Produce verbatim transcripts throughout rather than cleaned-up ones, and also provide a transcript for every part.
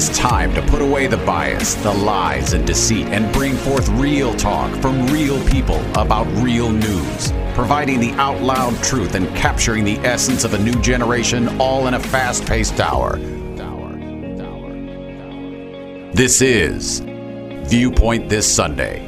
is time to put away the bias, the lies, and deceit and bring forth real talk from real people about real news, providing the out loud truth and capturing the essence of a new generation, all in a fast-paced hour. This is Viewpoint This Sunday.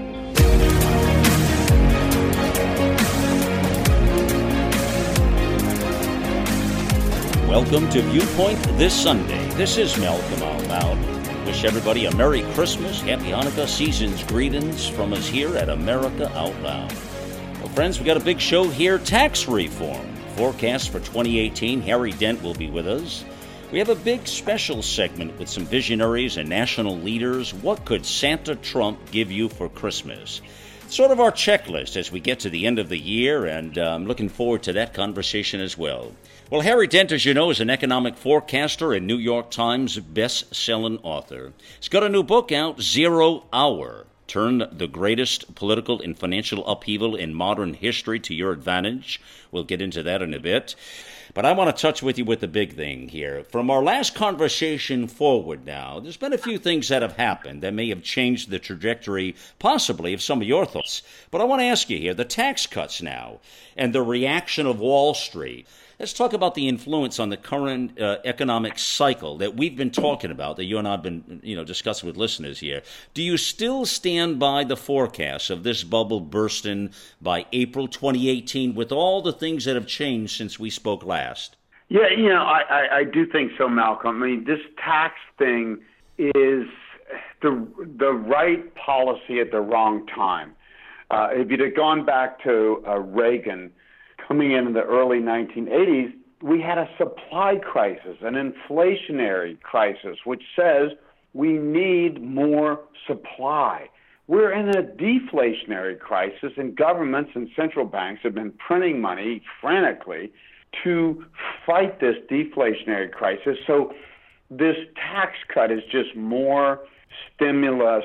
Welcome to Viewpoint This Sunday. This is Malcolm Out Loud. Wish everybody a Merry Christmas, Happy Hanukkah, season's greetings from us here at America Out Loud. Well, friends, we got a big show here, tax reform. Forecast for twenty eighteen, Harry Dent will be with us. We have a big special segment with some visionaries and national leaders. What could Santa Trump give you for Christmas? Sort of our checklist as we get to the end of the year, and uh, I'm looking forward to that conversation as well. Well, Harry Dent, as you know, is an economic forecaster and New York Times best-selling author. He's got a new book out, Zero Hour. Turn the greatest political and financial upheaval in modern history to your advantage. We'll get into that in a bit. But I want to touch with you with the big thing here. From our last conversation forward now, there's been a few things that have happened that may have changed the trajectory, possibly, of some of your thoughts. But I want to ask you here, the tax cuts now and the reaction of Wall Street. Let's talk about the influence on the current uh, economic cycle that we've been talking about, that you and I have been, you know, discussing with listeners here. Do you still stand by the forecast of this bubble bursting by April twenty eighteen with all the things that have changed since we spoke last? Yeah, you know, I, I, I do think so, Malcolm. I mean, this tax thing is the the right policy at the wrong time. Uh, if you'd have gone back to uh, Reagan, coming in in the early nineteen eighties, we had a supply crisis, an inflationary crisis, which says we need more supply. We're in a deflationary crisis, and governments and central banks have been printing money frantically to fight this deflationary crisis. So this tax cut is just more stimulus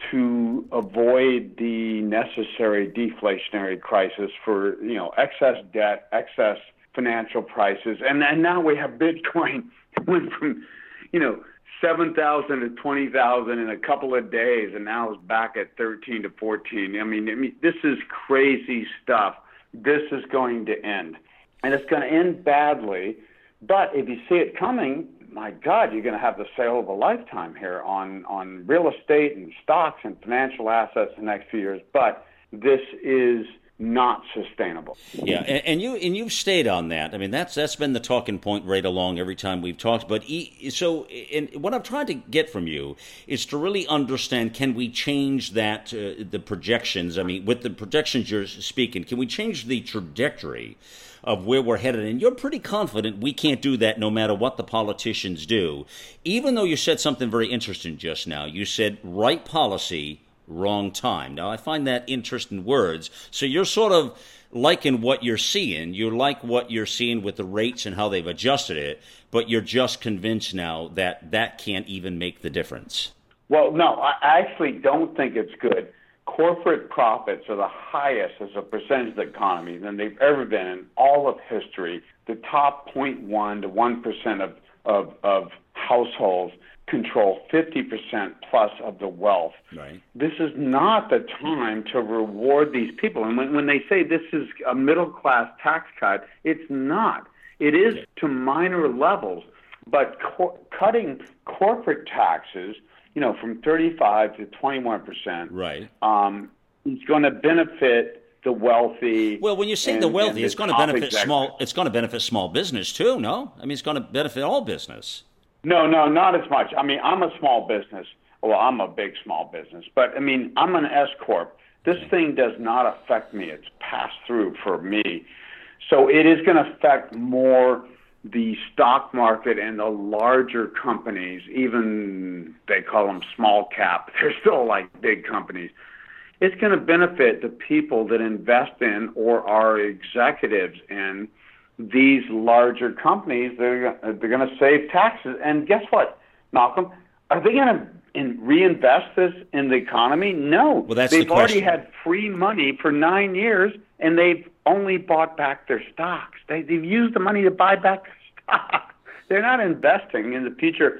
to avoid the necessary deflationary crisis for, you know, excess debt, excess financial prices. And, and now we have Bitcoin went from, you know, seven thousand to twenty thousand in a couple of days, and now it's back at thirteen to fourteen. I mean, I mean, this is crazy stuff. This is going to end. And it's going to end badly. But if you see it coming, my God, you're going to have the sale of a lifetime here on, on real estate and stocks and financial assets in the next few years. But this is not sustainable. Yeah, and, and you and you've stayed on that. I mean, that's that's been the talking point right along every time we've talked. But e, so, and what I'm trying to get from you is to really understand: can we change that uh, the projections? I mean, with the projections you're speaking, can we change the trajectory of where we're headed? And you're pretty confident we can't do that no matter what the politicians do, even though you said something very interesting just now. You said right policy, wrong time. Now, I find that interesting words. So you're sort of liking what you're seeing. You like what you're seeing with the rates and how they've adjusted it, but you're just convinced now that that can't even make the difference. Well, no, I actually don't think it's good. Corporate profits are the highest as a percentage of the economy than they've ever been in all of history. The top zero point one to one percent of, of, of households control fifty percent plus of the wealth. Right. This is not the time to reward these people. And when, when they say this is a middle-class tax cut, it's not. It is to minor levels, but co- cutting corporate taxes, you know, from thirty-five to twenty-one percent, right, um, it's going to benefit the wealthy. Well, when you say and, the wealthy, it's the going to benefit executive. small. It's going to benefit small business too. No, I mean it's going to benefit all business. No, no, not as much. I mean, I'm a small business. Well, I'm a big small business, but I mean, I'm an S corp. This thing does not affect me. It's passed through for me, so it is going to affect more the stock market and the larger companies, even they call them small cap, they're still like big companies. It's going to benefit the people that invest in or are executives in these larger companies. They're, they're going to save taxes. And guess what, Malcolm? Are they going to in, reinvest this in the economy? No. Well, that's they've the already question. had free money for nine years, and they've only bought back their stocks. They, they've used the money to buy back their stocks. They're not investing in the future.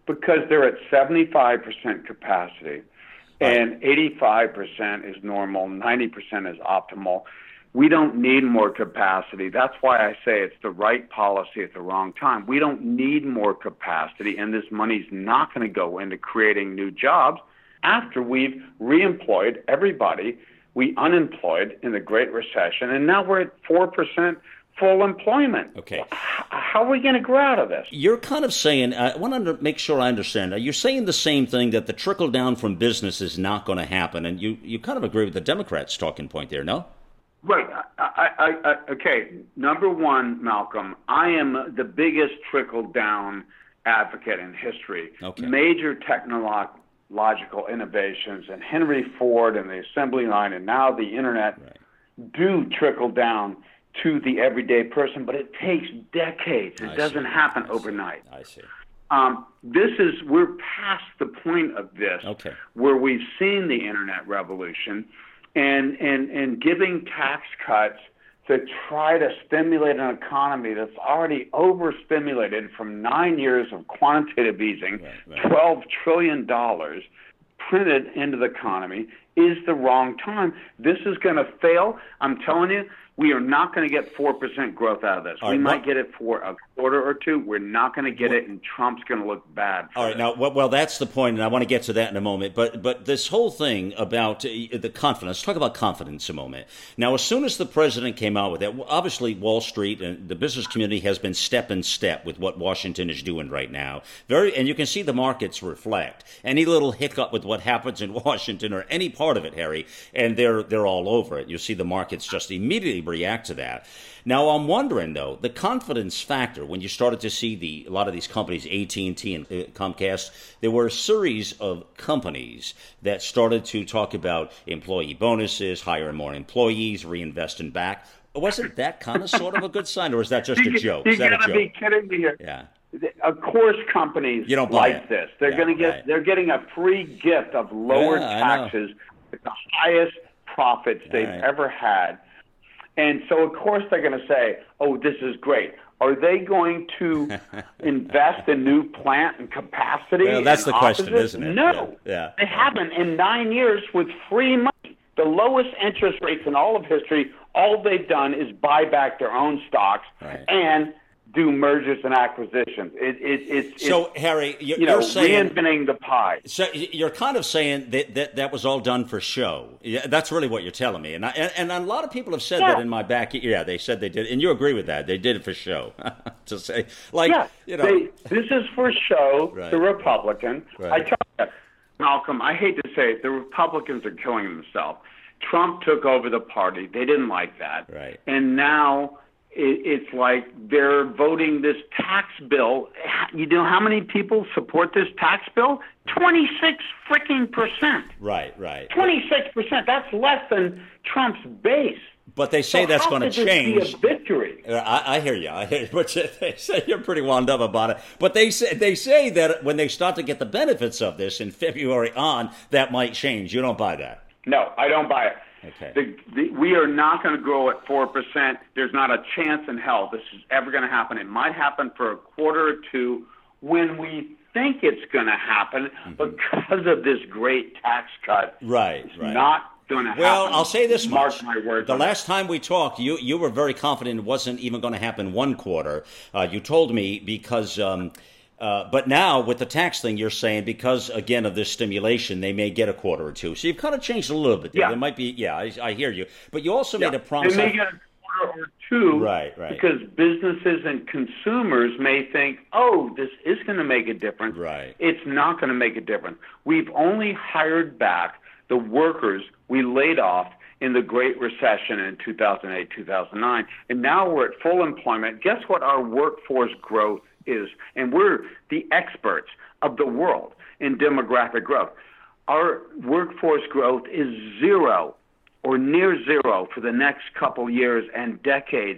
because they're at seventy-five percent capacity, and eighty-five percent is normal, ninety percent is optimal. We don't need more capacity. That's why I say it's the right policy at the wrong time. We don't need more capacity, and this money's not going to go into creating new jobs after we've reemployed everybody we unemployed in the Great Recession, and now we're at four percent full employment. Okay. How are we going to grow out of this? You're kind of saying, I want to make sure I understand, you're saying the same thing, that the trickle down from business is not going to happen, and you, you kind of agree with the Democrats' talking point there, no? Right. I, I, I, okay. Number one, Malcolm, I am the biggest trickle-down advocate in history. Okay. Major technological innovations, and Henry Ford and the assembly line, and now the internet, right, do trickle down to the everyday person, but it takes decades. It I doesn't see. happen I overnight. See. I see. Um, this is, we're past the point of this, okay, where we've seen the internet revolution. And, and, and giving tax cuts to try to stimulate an economy that's already overstimulated from nine years of quantitative easing, right, right. twelve trillion dollars printed into the economy, is the wrong time. This is going to fail. I'm telling you, we are not going to get four percent growth out of this. All we right, might what, get it for a quarter or two. We're not going to get what, it, and Trump's going to look bad. All right, it. now, well, well, that's the point, and I want to get to that in a moment. But but this whole thing about the confidence, let's talk about confidence a moment. Now, as soon as the president came out with that, obviously Wall Street and the business community has been step in step with what Washington is doing right now. Very, and you can see the markets reflect any little hiccup with what happens in Washington or any part of it, Harry, and they're they're all over it. You see the markets just immediately react to that. Now, I'm wondering, though, the confidence factor, when you started to see the a lot of these companies, A T and T and uh, Comcast, there were a series of companies that started to talk about employee bonuses, hiring more employees, reinvesting back. Wasn't that kind of sort of a good sign, or is that just a joke? Is that a joke? You got to be kidding me here. Yeah. Of course, companies you don't like it. this. They're yeah, going to get. Right. They're getting a free gift of lower yeah, taxes, the highest profits they've right. ever had. And so, of course, they're going to say, oh, this is great. Are they going to invest in new plant and capacity? Well, that's and the question, offices? isn't it? No. Yeah. yeah. They haven't in nine years with free money. The lowest interest rates in all of history. All they've done is buy back their own stocks right. and do mergers and acquisitions. It, it, it's, so, it's, Harry, you're, you know, you're saying, reinventing the pie. So you're kind of saying that, that that was all done for show. Yeah, that's really what you're telling me. And I, and, and a lot of people have said yeah. that in my back. Yeah, they said they did, and you agree with that. They did it for show. to say, like, yeah, you know, they, this is for show. Right. The Republican. Right. I tell you, Malcolm, I hate to say it, the Republicans are killing themselves. Trump took over the party. They didn't like that. Right. And now it's like they're voting this tax bill. You know how many people support this tax bill? twenty-six freaking percent. Right, right. twenty-six percent. That's less than Trump's base. But they say so that's how going to could this change. Be a victory. I, I hear you. I hear you. But they say you're pretty wound up about it. But they say they say that when they start to get the benefits of this in February on, that might change. You don't buy that? No, I don't buy it. Okay. The, the, we are not going to grow at four percent. There's not a chance in hell this is ever going to happen. It might happen for a quarter or two when we think it's going to happen mm-hmm. because of this great tax cut. Right, it's right. not going to happen. Well, I'll say this Mark much. my words. The last time we talked, you, you were very confident it wasn't even going to happen one quarter. Uh, you told me because... Um, Uh, but now, with the tax thing, you're saying because, again, of this stimulation, they may get a quarter or two. So you've kind of changed a little bit there. Yeah. There might be, yeah, I, I hear you. But you also yeah. made a promise. They may get a quarter or two. Right, right. Because businesses and consumers may think, oh, this is going to make a difference. Right. It's not going to make a difference. We've only hired back the workers we laid off in the Great Recession in two thousand eight, two thousand nine. And now we're at full employment. Guess what our workforce growth is? And we're the experts of the world in demographic growth. Our workforce growth is zero or near zero for the next couple years and decades.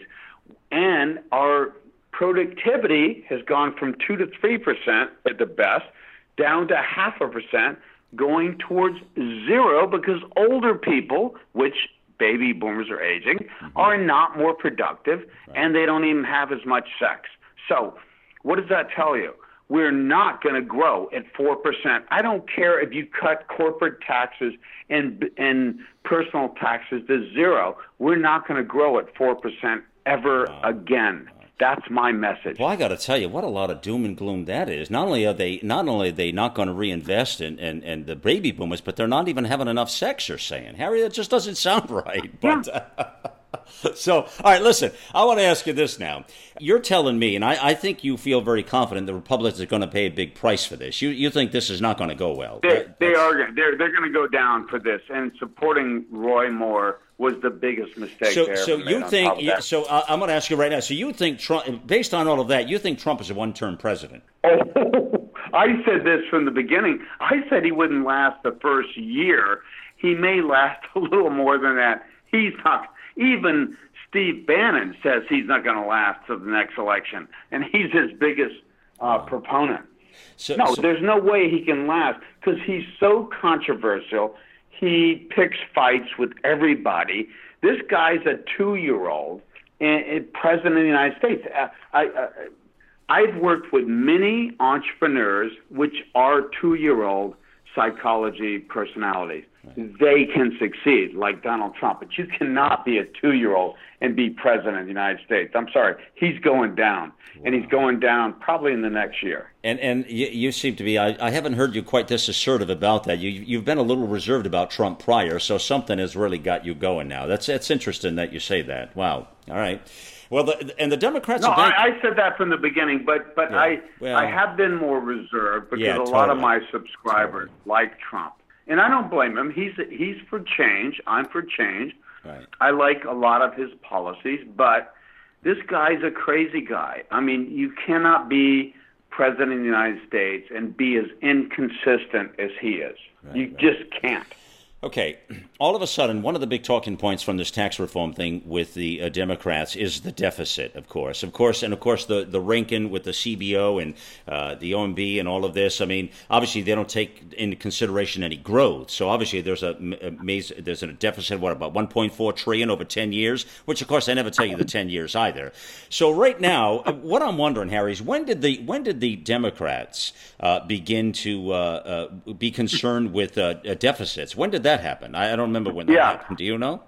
And our productivity has gone from two to three percent at the best down to half a percent, going towards zero because older people, which baby boomers are aging, mm-hmm. are not more productive, right. and they don't even have as much sex. So what does that tell you? we're not going to grow at four percent. I don't care if you cut corporate taxes and and personal taxes to zero. We're not going to grow at four percent ever wow. again. That's my message. Well, I got to tell you, what a lot of doom and gloom that is. Not only are they not only are they not going to reinvest in, in, in the baby boomers, but they're not even having enough sex, you're saying. Harry, that just doesn't sound right. But, yeah. uh, so, all right, listen, I want to ask you this now. You're telling me, and I, I think you feel very confident the Republicans are going to pay a big price for this. You you think this is not going to go well. They, that, they are. They're, they're going to go down for this. And supporting Roy Moore was the biggest mistake. So, there so you think? Yeah, so uh, I'm going to ask you right now. So you think Trump, based on all of that, you think Trump is a one-term president? Oh, I said this from the beginning. I said he wouldn't last the first year. He may last a little more than that. He's not. Even Steve Bannon says he's not going to last to the next election, and he's his biggest uh, proponent. So, no, so, there's no way he can last because he's so controversial. He picks fights with everybody. This guy's a two-year-old and, and president of the United States. I, I, I've worked with many entrepreneurs which are two-year-old psychology personalities. Right. They can succeed, like Donald Trump, but you cannot be a two-year-old and be president of the United States. I'm sorry. He's going down, wow. and he's going down probably in the next year. And and you, you seem to be, I, I haven't heard you quite this assertive about that. You, you've been a little reserved about Trump prior, so something has really got you going now. That's, that's interesting that you say that. Wow. All right. Well, the, and the Democrats... No, have been... I, I said that from the beginning, but, but yeah. I well, I have been more reserved because yeah, a totally. lot of my subscribers totally. like Trump. And I don't blame him. He's he's for change. I'm for change. Right. I like a lot of his policies, but this guy's a crazy guy. I mean, you cannot be president of the United States and be as inconsistent as he is. Right, you right. just can't. Okay, all of a sudden, one of the big talking points from this tax reform thing with the uh, Democrats is the deficit, of course. Of course, and of course, the, the ranking with the C B O and uh, the O M B and all of this. I mean, obviously, they don't take into consideration any growth. So obviously, there's a, a there's a deficit, what, about one point four trillion dollars over ten years, which, of course, I never tell you the ten years either. So right now, what I'm wondering, Harry, is when did the, when did the Democrats uh, begin to uh, uh, be concerned with uh, deficits? When did that happen? I, I don't remember when that yeah. happened. Do you know?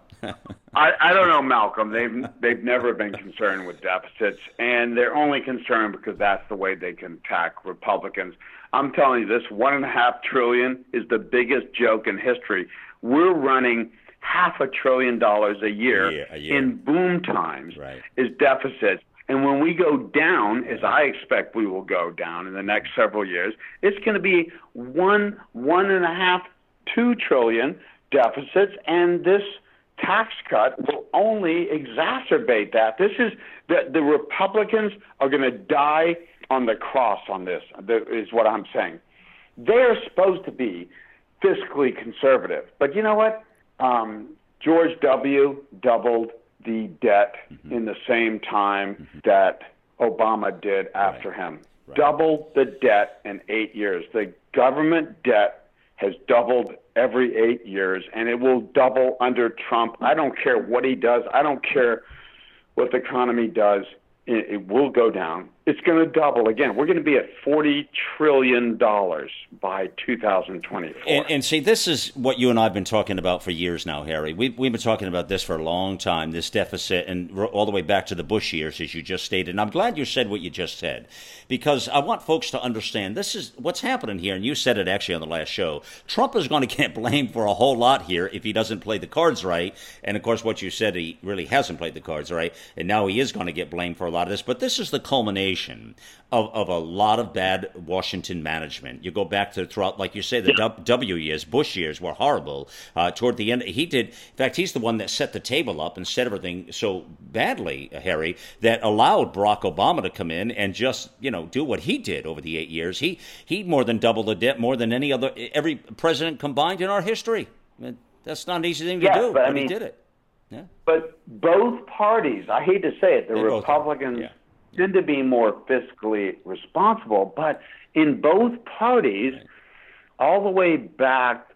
I, I don't know, Malcolm. They've they've never been concerned with deficits, and they're only concerned because that's the way they can attack Republicans. I'm telling you, this one and a half trillion is the biggest joke in history. We're running half a trillion dollars a year, yeah, a year. in boom times right. is deficits. And when we go down, as I expect we will go down in the next several years, it's going to be one, one and a half, two trillion deficits, and this tax cut will only exacerbate that. This is the the Republicans are going to die on the cross on this. Is what I'm saying. They're supposed to be fiscally conservative, but you know what? Um, George W. doubled the debt mm-hmm. in the same time mm-hmm. that Obama did after right. him. Right. Doubled the debt in eight years. The government debt has doubled every eight years, and it will double under Trump. I don't care what he does. I don't care what the economy does. It, it will go down. It's going to double again. We're going to be at forty trillion dollars by two thousand twenty-four. And, and see, this is what you and I have been talking about for years now, Harry. We've, we've been talking about this for a long time, this deficit, and all the way back to the Bush years, as you just stated. And I'm glad you said what you just said, because I want folks to understand this is what's happening here. And you said it actually on the last show. Trump is going to get blamed for a whole lot here if he doesn't play the cards right. And, of course, what you said, he really hasn't played the cards right. And now he is going to get blamed for a lot of this. But this is the culmination Of, of a lot of bad Washington management. You go back to throughout, like you say, the yeah. W years, Bush years were horrible. Uh, toward the end, he did. In fact, he's the one that set the table up and set everything so badly, Harry, that allowed Barack Obama to come in and just, you know, do what he did over the eight years. He he more than doubled the debt, more than any other every president combined in our history. I mean, that's not an easy thing to yes, do, but, but I mean, he did it. Yeah. But both parties, I hate to say it, the they Republicans. Yeah. tend to be more fiscally responsible, but in both parties, right. all the way back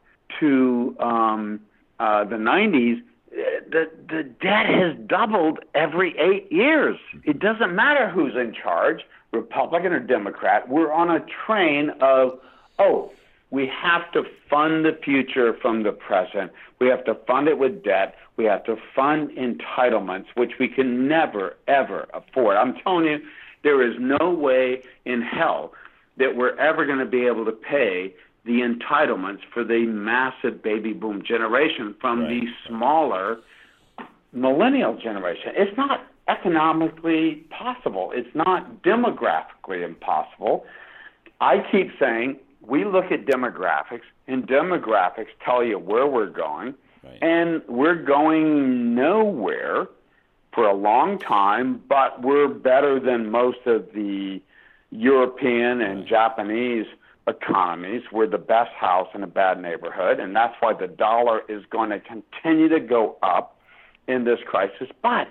to um, uh, the nineties, the the debt has doubled every eight years. It doesn't matter who's in charge. Republican or Democrat, we're on a train of, oh, we have to fund the future from the present. We have to fund it with debt. We have to fund entitlements, which we can never, ever afford. I'm telling you, there is no way in hell that we're ever going to be able to pay the entitlements for the massive baby boom generation from right. the smaller millennial generation. It's not economically possible. It's not demographically impossible. I keep saying we look at demographics, and demographics tell you where we're going, right. and we're going nowhere for a long time, but we're better than most of the European and right. Japanese economies. We're the best house in a bad neighborhood, and that's why the dollar is going to continue to go up in this crisis. But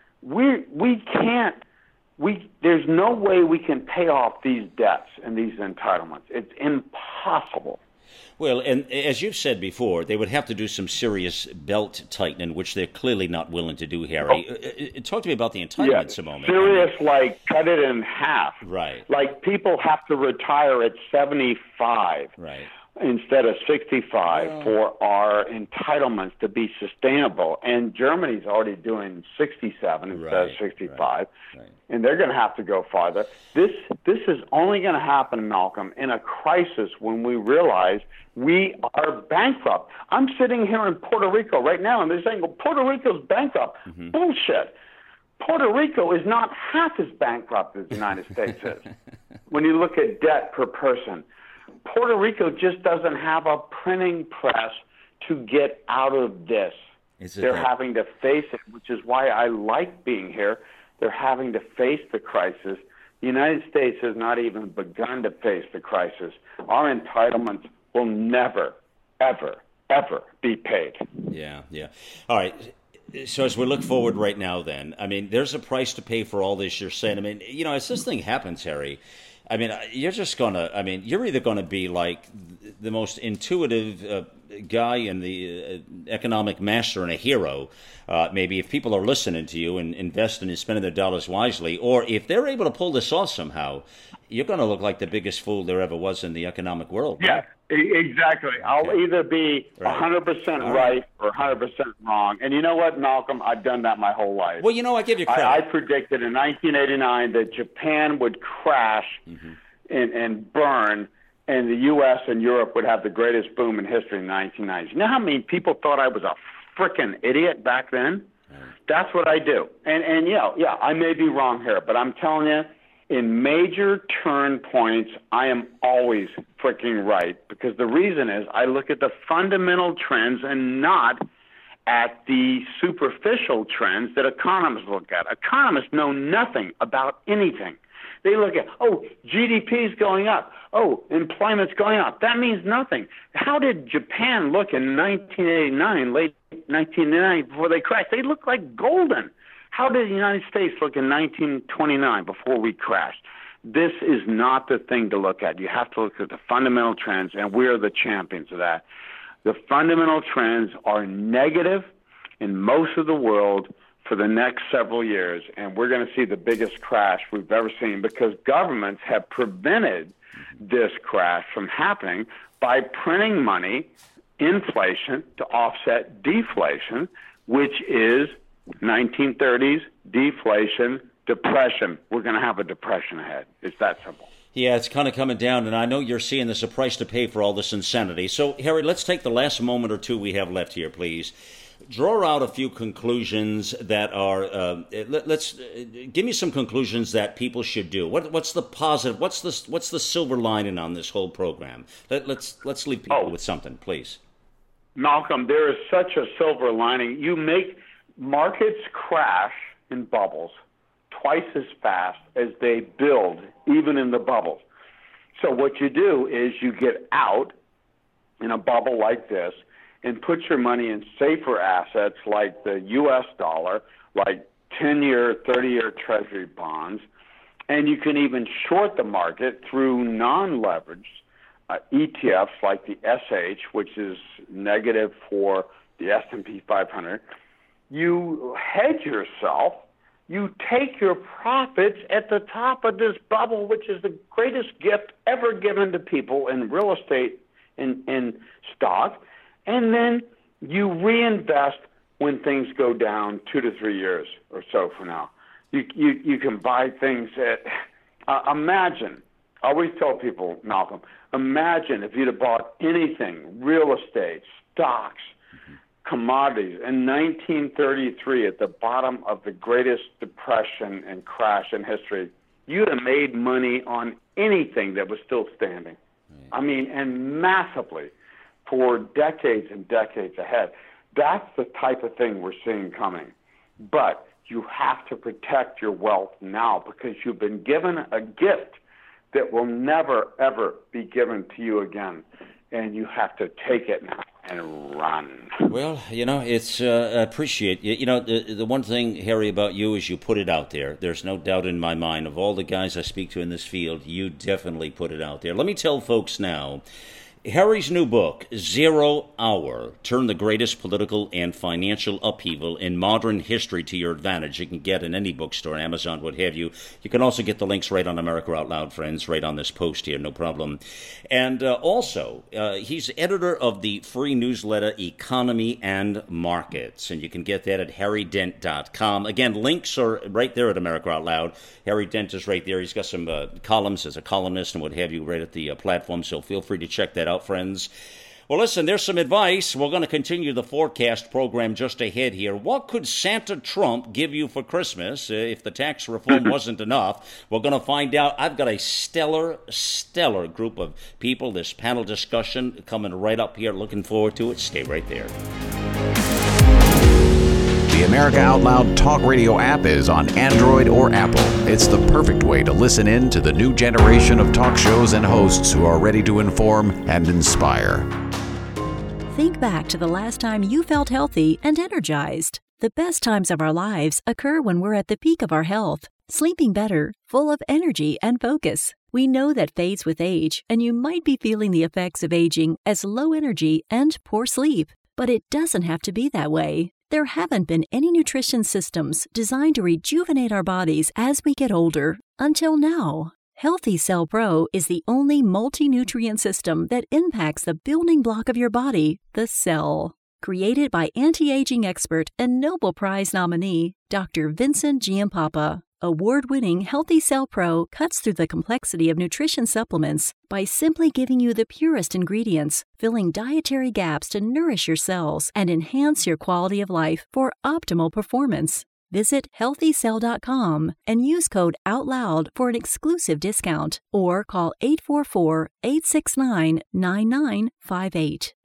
we we can't we there's no way we can pay off these debts and these entitlements. It's impossible. Well, and as you've said before, they would have to do some serious belt tightening, which they're clearly not willing to do, Harry. Oh. Talk to me about the entitlements yeah, a moment. Serious, I mean, like cut it in half. Right. Like people have to retire at seventy-five. Right. Instead of sixty-five oh. for our entitlements to be sustainable. And Germany's already doing sixty-seven instead right, of sixty-five. Right, right. And they're going to have to go farther. This this is only going to happen, Malcolm, in a crisis when we realize we are bankrupt. I'm sitting here in Puerto Rico right now, and they're saying, well, Puerto Rico's bankrupt. Mm-hmm. Bullshit. Puerto Rico is not half as bankrupt as the United States is when you look at debt per person. Puerto Rico just doesn't have a printing press to get out of this. They're that? having to face it, which is why I like being here. They're having to face the crisis. The United States has not even begun to face the crisis. Our entitlements will never, ever, ever be paid. Yeah, yeah. All right. So as we look forward right now then, I mean, there's a price to pay for all this you're saying. I mean, you know, as this thing happens, Harry, I mean, you're just going to, I mean, you're either going to be like the most intuitive uh, guy and the uh, economic master and a hero, uh, maybe if people are listening to you and investing and spending their dollars wisely, or if they're able to pull this off somehow, you're going to look like the biggest fool there ever was in the economic world. Right? Yeah, exactly. Okay. I'll either be right. one hundred percent right. right or one hundred percent wrong. And you know what, Malcolm? I've done that my whole life. Well, you know, I give you credit. I, I predicted in nineteen eighty-nine that Japan would crash mm-hmm. and, and burn, and the U S and Europe would have the greatest boom in history in the nineteen nineties. You know how many people thought I was a frickin' idiot back then? Right. That's what I do. And, and yeah, yeah, I may be wrong here, but I'm telling you, in major turn points, I am always freaking right, because the reason is I look at the fundamental trends and not at the superficial trends that economists look at. Economists know nothing about anything. They look at, oh, G D P is going up. Oh, employment's going up. That means nothing. How did Japan look in nineteen eighty-nine, late nineteen eighty-nine, before they crashed? They looked like golden. How did the United States look in nineteen twenty-nine before we crashed? This is not the thing to look at. You have to look at the fundamental trends, and we're the champions of that. The fundamental trends are negative in most of the world for the next several years, and we're going to see the biggest crash we've ever seen because governments have prevented this crash from happening by printing money, inflation, to offset deflation, which is nineteen thirties, deflation, depression. We're going to have a depression ahead. It's that simple. Yeah, it's kind of coming down, and I know you're seeing there's a price to pay for all this insanity. So, Harry, let's take the last moment or two we have left here, please. Draw out a few conclusions that are, uh, let, let's, uh, give me some conclusions that people should do. What, what's the positive, what's the, what's the silver lining on this whole program? Let, let's, let's leave people oh. with something, please. Malcolm, there is such a silver lining. You make markets crash in bubbles twice as fast as they build, even in the bubbles. So what you do is you get out in a bubble like this and put your money in safer assets like the U S dollar, like ten-year, thirty-year Treasury bonds, and you can even short the market through non-leveraged uh, E T Fs like the S H, which is negative for the S and P five hundred. You hedge yourself you take your profits at the top of this bubble, which is the greatest gift ever given to people in real estate and in stock, and then you reinvest when things go down two to three years or so from now. You you, you can buy things at, uh, imagine, I always tell people, Malcolm, imagine if you'd have bought anything, real estate, stocks, commodities, in nineteen thirty-three at the bottom of the greatest depression and crash in history, you'd have made money on anything that was still standing. Right. I mean, and massively for decades and decades ahead. That's the type of thing we're seeing coming. But you have to protect your wealth now because you've been given a gift that will never, ever be given to you again. And you have to take it now and run. Well, you know, it's, uh, I appreciate, you, you know, the, the one thing, Harry, about you is you put it out there. There's no doubt in my mind. Of all the guys I speak to in this field, you definitely put it out there. Let me tell folks now, Harry's new book, Zero Hour, Turn the Greatest Political and Financial Upheaval in Modern History to Your Advantage. You can get in any bookstore, Amazon, what have you. You can also get the links right on America Out Loud, friends, right on this post here, no problem. And uh, also, uh, he's editor of the free newsletter Economy and Markets, and you can get that at harry dent dot com. Again, links are right there at America Out Loud. Harry Dent is right there. He's got some uh, columns as a columnist and what have you right at the uh, platform, so feel free to check that out, friends. Well, listen, there's some advice. We're going to continue the forecast program just ahead here. What could Santa Trump give you for Christmas uh, if the tax reform wasn't enough? We're going to find out. I've got a stellar, stellar group of people, this panel discussion coming right up here. Looking forward to it. Stay right there. The America Out Loud Talk Radio app is on Android or Apple. It's the perfect way to listen in to the new generation of talk shows and hosts who are ready to inform and inspire. Think back to the last time you felt healthy and energized. The best times of our lives occur when we're at the peak of our health, sleeping better, full of energy and focus. We know that fades with age, and you might be feeling the effects of aging as low energy and poor sleep. But it doesn't have to be that way. There haven't been any nutrition systems designed to rejuvenate our bodies as we get older until now. Healthy Cell Pro is the only multi-nutrient system that impacts the building block of your body, the cell. Created by anti-aging expert and Nobel Prize nominee, Doctor Vincent Giampapa, award-winning Healthy Cell Pro cuts through the complexity of nutrition supplements by simply giving you the purest ingredients, filling dietary gaps to nourish your cells and enhance your quality of life for optimal performance. Visit healthy cell dot com and use code OUTLOUD for an exclusive discount or call eight four four, eight six nine, nine nine five eight.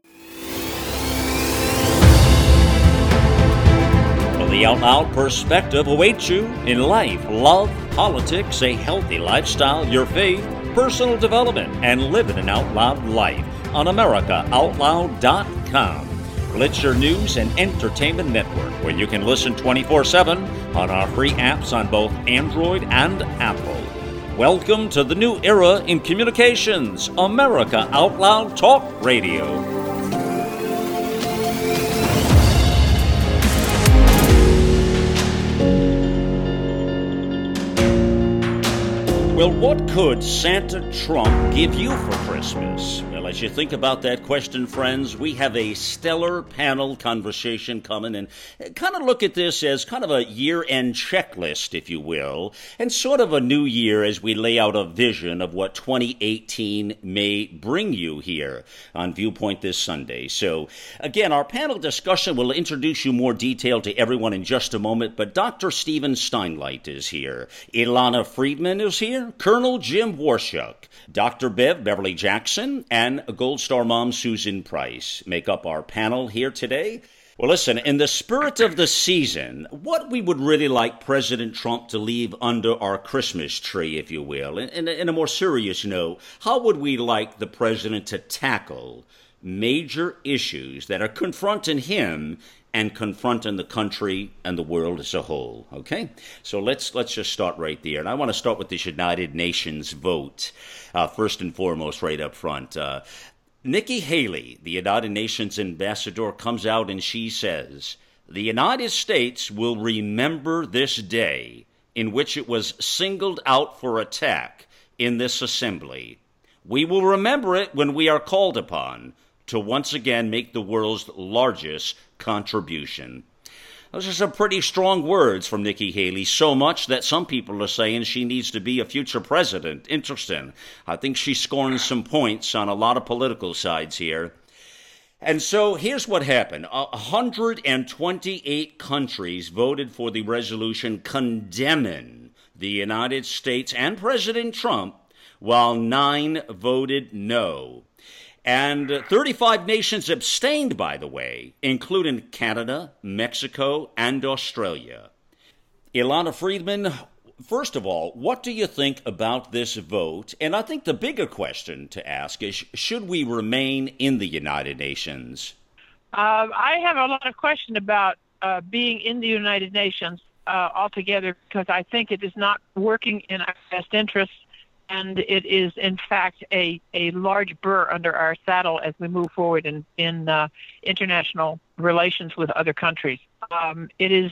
The Out Loud perspective awaits you in life, love, politics, a healthy lifestyle, your faith, personal development, and living an out loud life on America Out Loud dot com. Well, it's your news and entertainment network where you can listen twenty-four seven on our free apps on both Android and Apple. Welcome to the new era in communications, America Out Loud Talk Radio. Well, what could Santa Trump give you for Christmas? Well, as you think about that question, friends, we have a stellar panel conversation coming, and kind of look at this as kind of a year-end checklist, if you will, and sort of a new year as we lay out a vision of what twenty eighteen may bring you here on Viewpoint this Sunday. So, again, our panel discussion will introduce you more detail to everyone in just a moment, but Doctor Steven Steinlight is here. Ilana Friedman is here. Colonel Jim Warshuk, Doctor Bev Beverly Jackson, and Gold Star mom Susan Price make up our panel here today. Well, listen, in the spirit of the season, what we would really like President Trump to leave under our Christmas tree, if you will, in, in, in a more serious note, how would we like the president to tackle major issues that are confronting him and confronting the country and the world as a whole, okay? So let's let's just start right there. And I want to start with this United Nations vote, uh, first and foremost, right up front. Uh, Nikki Haley, the United Nations ambassador, comes out and she says, The United States will remember this day in which it was singled out for attack in this assembly. We will remember it when we are called upon to once again make the world's largest contribution. Those are some pretty strong words from Nikki Haley, so much that some people are saying she needs to be a future president. Interesting. I think she's scoring some points on a lot of political sides here. And so here's what happened. one hundred twenty-eight countries voted for the resolution condemning the United States and President Trump, while nine voted no. And thirty-five nations abstained, by the way, including Canada, Mexico, and Australia. Ilana Friedman, first of all, what do you think about this vote? And I think the bigger question to ask is, should we remain in the United Nations? Uh, I have a lot of question about uh, being in the United Nations uh, altogether, because I think it is not working in our best interests. And it is, in fact, a, a large burr under our saddle as we move forward in, in uh, international relations with other countries. Um, it is.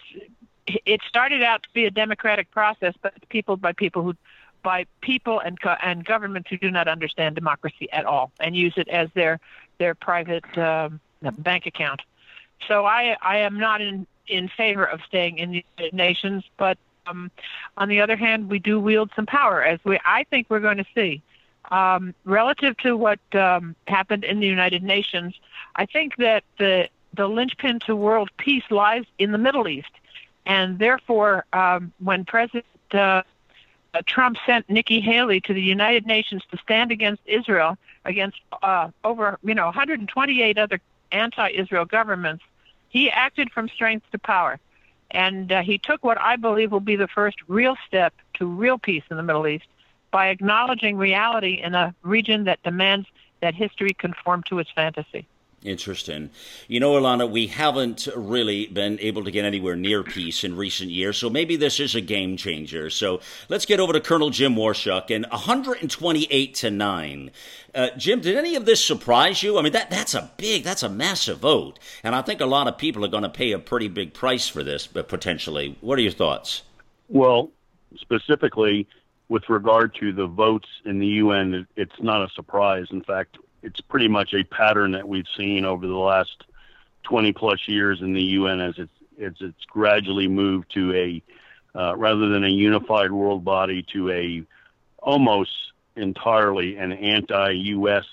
It started out to be a democratic process, but people by people who, by people and and governments who do not understand democracy at all and use it as their their private um, bank account. So I I am not in in favor of staying in the United Nations, but. Um, on the other hand, we do wield some power, as we I think we're going to see. Um, relative to what um, happened in the United Nations, I think that the the linchpin to world peace lies in the Middle East, and therefore, um, when President uh, Trump sent Nikki Haley to the United Nations to stand against Israel, against uh, over you know one hundred twenty-eight other anti-Israel governments, he acted from strength to power. And uh, he took what I believe will be the first real step to real peace in the Middle East by acknowledging reality in a region that demands that history conform to its fantasy. Interesting. You know, Ilana, we haven't really been able to get anywhere near peace in recent years, so maybe this is a game changer. So let's get over to Colonel Jim Waurishuk, and one hundred twenty-eight to nine. Uh, Jim, did any of this surprise you? I mean, that that's a big, that's a massive vote, and I think a lot of people are going to pay a pretty big price for this, but potentially. What are your thoughts? Well, specifically with regard to the votes in the U N, it's not a surprise. In fact, it's pretty much a pattern that we've seen over the last twenty plus years in the U N as it's it's, it's gradually moved to a uh, rather than a unified world body to a almost entirely an anti-U S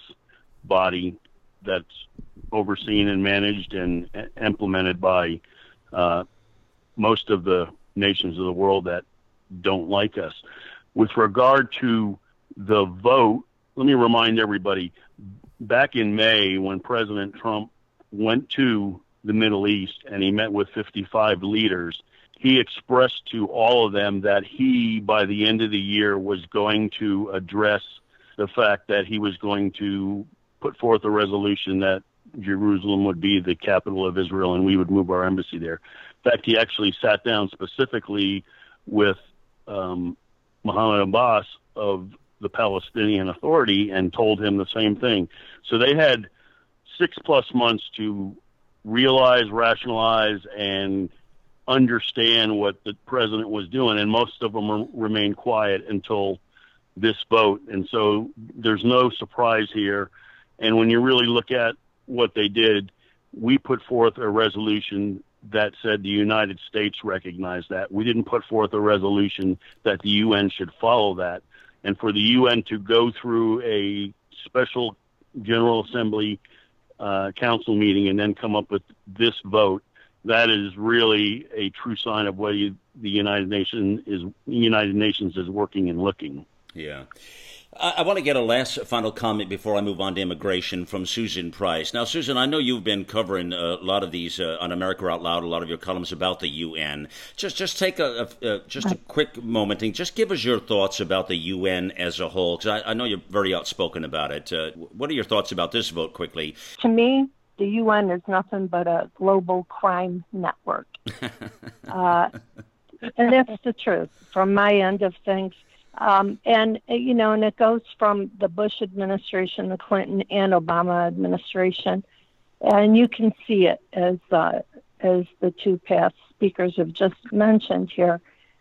body that's overseen and managed and uh, implemented by uh, most of the nations of the world that don't like us. With regard to the vote, let me remind everybody, back in May, when President Trump went to the Middle East and he met with fifty-five leaders, he expressed to all of them that he, by the end of the year, was going to address the fact that he was going to put forth a resolution that Jerusalem would be the capital of Israel and we would move our embassy there. In fact, he actually sat down specifically with um, Mahmoud Abbas of the Palestinian Authority and told him the same thing. So they had six plus months to realize, rationalize, and understand what the president was doing, and most of them remained quiet until this vote. And so there's no surprise here. And when you really look at what they did, we put forth a resolution that said the United States recognized that. We didn't put forth a resolution that the U N should follow that. And for the U N to go through a special General Assembly uh, council meeting and then come up with this vote, that is really a true sign of what you, the United Nations is United Nations is working and looking. Yeah. I, I want to get a last final comment before I move on to immigration from Susan Price. Now, Susan, I know you've been covering a lot of these uh, on America Out Loud, a lot of your columns about the U N. Just just take a, a, a just a quick moment and just give us your thoughts about the U N as a whole, because I, I know you're very outspoken about it. Uh, what are your thoughts about this vote, quickly? To me, the U N is nothing but a global crime network. uh, and that's the truth from my end of things. Um, and, you know, and it goes from the Bush administration, the Clinton and Obama administration. And you can see it as uh, as the two past speakers have just mentioned here.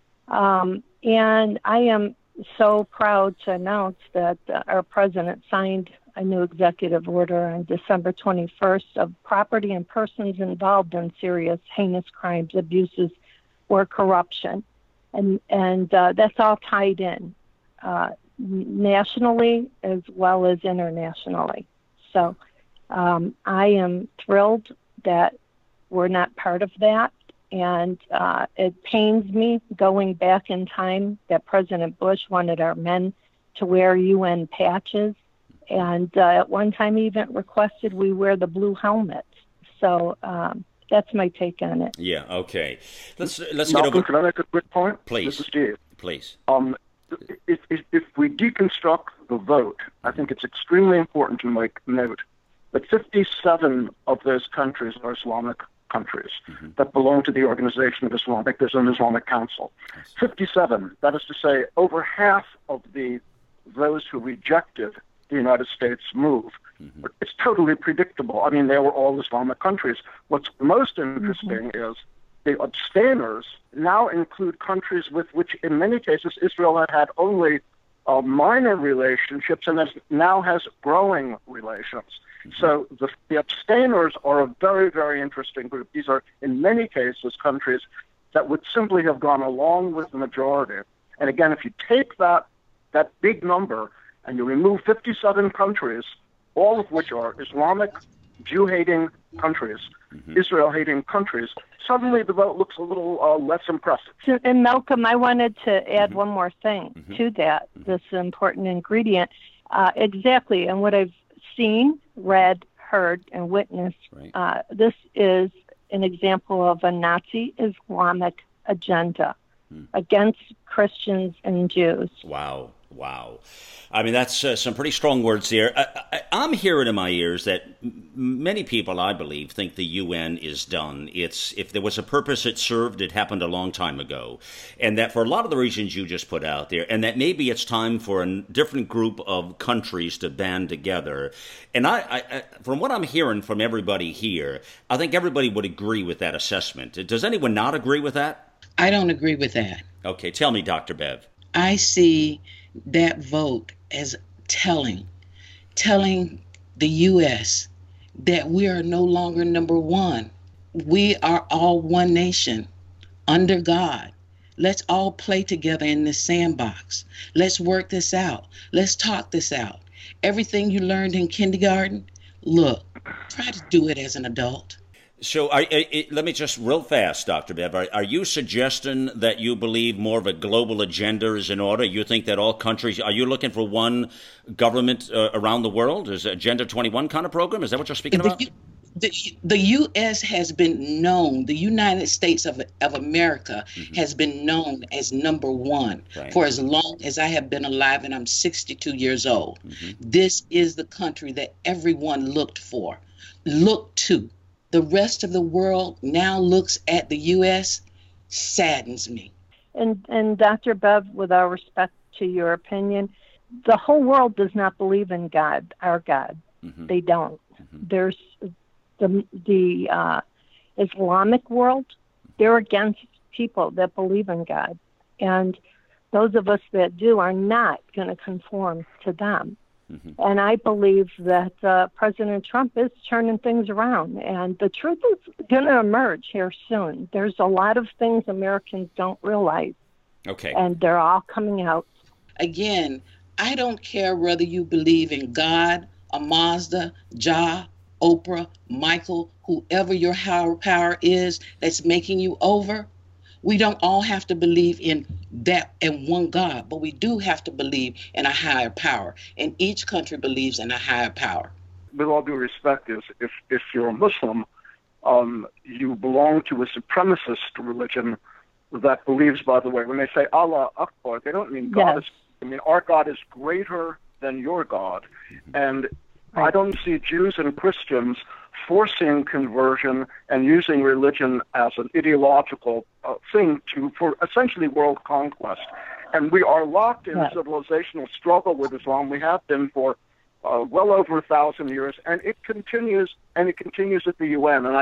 Um, and I am so proud to announce that uh, our president signed a new executive order on December twenty-first of property and persons involved in serious heinous crimes, abuses, or corruption. And, and uh, that's all tied in uh, nationally as well as internationally. So um, I am thrilled that we're not part of that. And uh, it pains me going back in time that President Bush wanted our men to wear U N patches. And uh, at one time he even requested we wear the blue helmets. So um, that's my take on it. Yeah, okay. Let's let's Malcolm, get over... can I make a quick point? Please. This is Steve. Please. Um, if, if, if we deconstruct the vote, I think it's extremely important to make note that fifty-seven of those countries are Islamic countries mm-hmm. that belong to the Organization of Islamic, there's an Islamic Council. fifty-seven, that is to say, over half of the those who rejected the United States move. Mm-hmm. It's totally predictable. I mean, they were all Islamic countries. What's most interesting mm-hmm. is the abstainers now include countries with which, in many cases, Israel had had only uh, minor relationships and has, now has growing relations. Mm-hmm. So the, the abstainers are a very, very interesting group. These are, in many cases, countries that would simply have gone along with the majority. And again, if you take that that big number and you remove fifty-seven countries, all of which are Islamic, Jew-hating countries, mm-hmm. Israel-hating countries, suddenly the vote looks a little uh, less impressive. And Malcolm, I wanted to add mm-hmm. one more thing mm-hmm. to that, this important ingredient. Uh, exactly, and what I've seen, read, heard, and witnessed, right. uh, this is an example of a Nazi Islamic agenda hmm. against Christians and Jews. Wow. Wow. I mean, that's uh, some pretty strong words there. I, I, I'm hearing in my ears that m- many people, I believe, think the U N is done. It's if there was a purpose it served, it happened a long time ago. And that for a lot of the reasons you just put out there, and that maybe it's time for a different group of countries to band together. And I, I, I from what I'm hearing from everybody here, I think everybody would agree with that assessment. Does anyone not agree with that? I don't agree with that. Okay. Tell me, Doctor Bev. I see that vote as telling, telling the U S that we are no longer number one. We are all one nation under God. Let's all play together in this sandbox. Let's work this out. Let's talk this out. Everything you learned in kindergarten, look, try to do it as an adult. So I, I, let me just real fast, Doctor Bev, are, are you suggesting that you believe more of a global agenda is in order? You think that all countries, are you looking for one government uh, around the world? Is it Agenda twenty-one kind of program? Is that what you're speaking the, about? The, the U S has been known, the United States of, of America mm-hmm. has been known as number one right. for as long as I have been alive, and I'm sixty-two years old. Mm-hmm. This is the country that everyone looked for, looked to. The rest of the world now looks at the U S, saddens me. And, and Doctor Bev, with our respect to your opinion, the whole world does not believe in God, our God. Mm-hmm. They don't. Mm-hmm. There's the, the uh, Islamic world, they're against people that believe in God. And those of us that do are not going to conform to them. Mm-hmm. And I believe that uh, President Trump is turning things around, and the truth is going to emerge here soon. There's a lot of things Americans don't realize, okay, and they're all coming out. Again, I don't care whether you believe in God, a Mazda, Jah, Oprah, Michael, whoever your higher power is that's making you over. We don't all have to believe in that and one God, but we do have to believe in a higher power. And each country believes in a higher power. With all due respect, is if, if you're a Muslim, um, you belong to a supremacist religion that believes, by the way, when they say Allah Akbar, they don't mean God. Yes. Is, I mean, our God is greater than your God. Mm-hmm. And right. I don't see Jews and Christians forcing conversion and using religion as an ideological uh, thing to for essentially world conquest. And we are locked in yeah. civilizational struggle with Islam. We have been for uh, well over a thousand years, and it continues, and it continues at the U N. And I,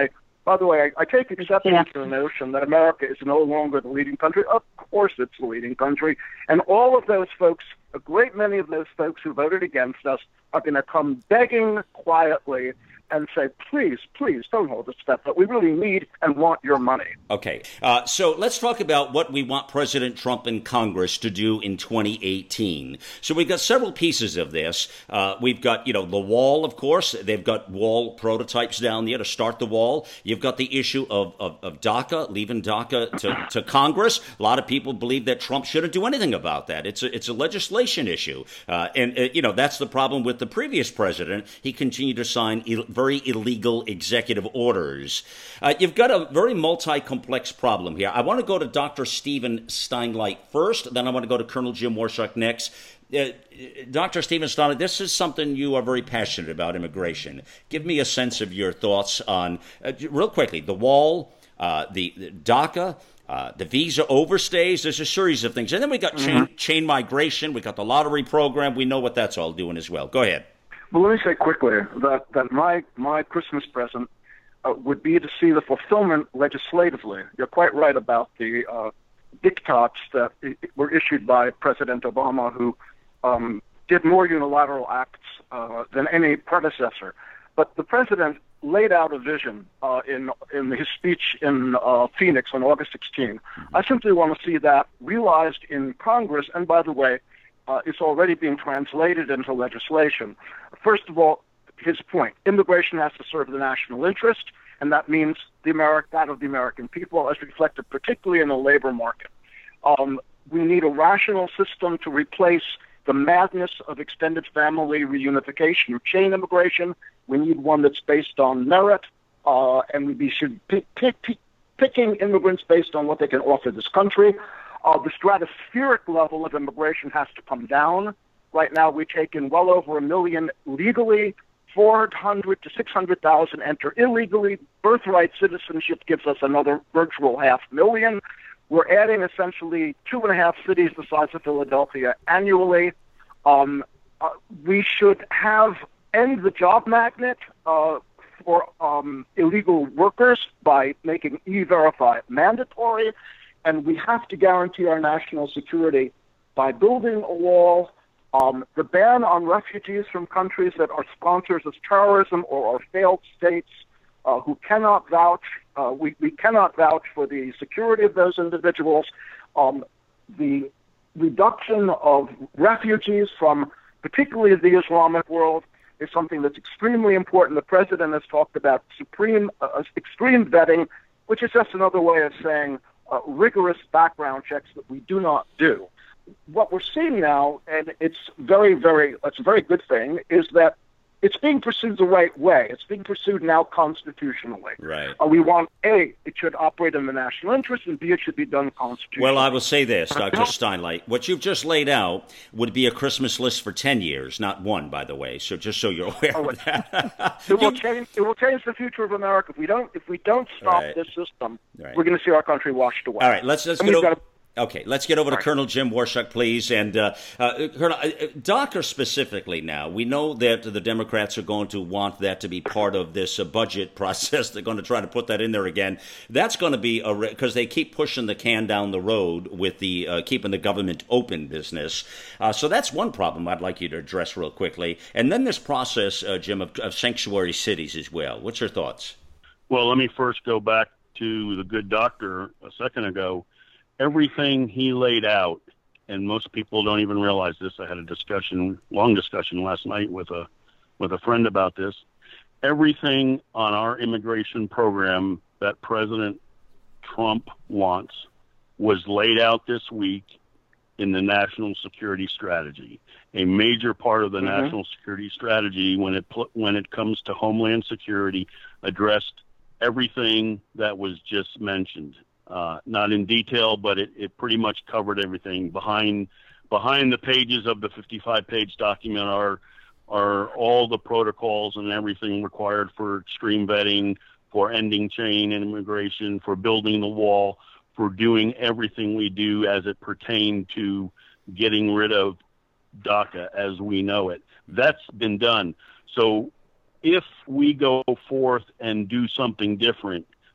By the way, I, I take exception Yeah. to the notion that America is no longer the leading country. Of course it's the leading country. And all of those folks, a great many of those folks who voted against us, are going to come begging quietly and say, please, please don't hold us back, but we really need and want your money. Okay, uh, so let's talk about what we want President Trump and Congress to do in twenty eighteen. So we've got several pieces of this. Uh, we've got, you know, the wall, of course. They've got wall prototypes down there to start the wall. You've got the issue of, of, of DACA, leaving DACA to, to Congress. A lot of people believe that Trump shouldn't do anything about that. It's a, it's a legislation issue. Uh, and, uh, you know, that's the problem with the previous president. He continued to sign Ill- very illegal executive orders. Uh, you've got a very multi-complex problem here. I want to go to Doctor Stephen Steinlight first, then I want to go to Colonel Jim Warshak next. Uh, Doctor Stephen Steinlight, this is something you are very passionate about, immigration. Give me a sense of your thoughts on, uh, real quickly, the wall, uh, the, the DACA, Uh, the visa overstays. There's a series of things. And then we got chain, mm-hmm. chain migration. We got the lottery program. We know what that's all doing as well. Go ahead. Well, let me say quickly that, that my, my Christmas present uh, would be to see the fulfillment legislatively. You're quite right about the uh, diktats that were issued by President Obama, who um, did more unilateral acts uh, than any predecessor. But the president laid out a vision uh, in in his speech in uh, Phoenix on August sixteenth. I simply want to see that realized in Congress, and by the way, uh, it's already being translated into legislation. First of all, his point: immigration has to serve the national interest, and that means the Ameri- that of the American people, as reflected particularly in the labor market. Um, we need a rational system to replace the madness of extended family reunification or chain immigration. We need one that's based on merit, uh, and we should pick, pick, pick, picking immigrants based on what they can offer this country. Uh, the stratospheric level of immigration has to come down. Right now, we take in well over a million legally, four hundred to six hundred thousand enter illegally. Birthright citizenship gives us another virtual half million. We're adding essentially two and a half cities the size of Philadelphia annually. Um, uh, we should have end the job magnet uh, for um, illegal workers by making E-Verify mandatory, and we have to guarantee our national security by building a wall. Um, the ban on refugees from countries that are sponsors of terrorism or are failed states uh, who cannot vouch, uh, we, we cannot vouch for the security of those individuals. Um, the reduction of refugees from particularly the Islamic world is something that's extremely important. The president has talked about supreme, uh, extreme vetting, which is just another way of saying uh, rigorous background checks that we do not do. What we're seeing now, and it's very, very, it's a very good thing, is that it's being pursued the right way. It's being pursued now constitutionally. Right. Uh, we want, A, it should operate in the national interest, and B, it should be done constitutionally. Well, I will say this, Doctor Steinlight. What you've just laid out would be a Christmas list for ten years, not one, by the way. So just so you're aware oh, of that. it, will change, it will change the future of America. If we don't, if we don't stop right. this system, right. we're going to see our country washed away. All right, let's, let's and get over... Gotta, Okay, let's get over to right. Colonel Jim Warshak, please. And uh, uh, Colonel, uh, DACA specifically now, we know that the Democrats are going to want that to be part of this uh, budget process. They're going to try to put that in there again. That's going to be, a because they keep pushing the can down the road with the uh, keeping the government open business. Uh, so that's one problem I'd like you to address real quickly. And then this process, uh, Jim, of, of sanctuary cities as well. What's your thoughts? Well, let me first go back to the good doctor a second ago. Everything he laid out, and most people don't even realize this. I had a discussion, long discussion last night with a with a friend about this. Everything on our immigration program that President Trump wants was laid out this week in the national security strategy. A major part of the mm-hmm. national security strategy, when it when it comes to homeland security, addressed everything that was just mentioned. Uh, not in detail, but it, it pretty much covered everything. Behind behind the pages of the fifty-five page document are are all the protocols and everything required for extreme vetting, for ending chain and immigration, for building the wall, for doing everything we do as it pertained to getting rid of DACA as we know it. That's been done. So if we go forth and do something different,